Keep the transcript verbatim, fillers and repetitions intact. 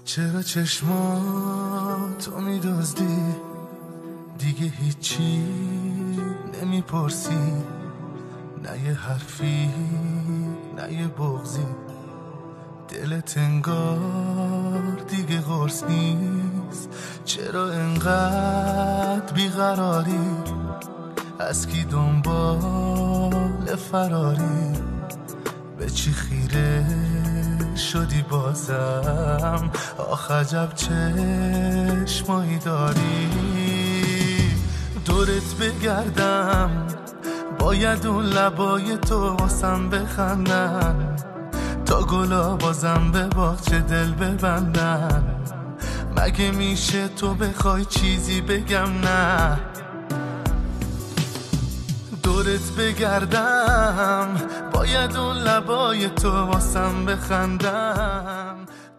چرا چشماتو میدزدی دیگه هیچی نمیپرسی، نه یه حرفی نه یه بغضی، دلت انگار دیگه قرص نیست. چرا انقدر بیقراری، از کی دنبال فراری، به چی خیره شدی بازم؟ آخ عجب چشمایی داری. دورت بگردم باید اون لبای تو واسم بخندن، تا گلا بازم به باغچه دل ببندن. مگه میشه تو بخوای چیزی بگم نه؟ دورت بگردم باید اون لبای تو واسم بخندم،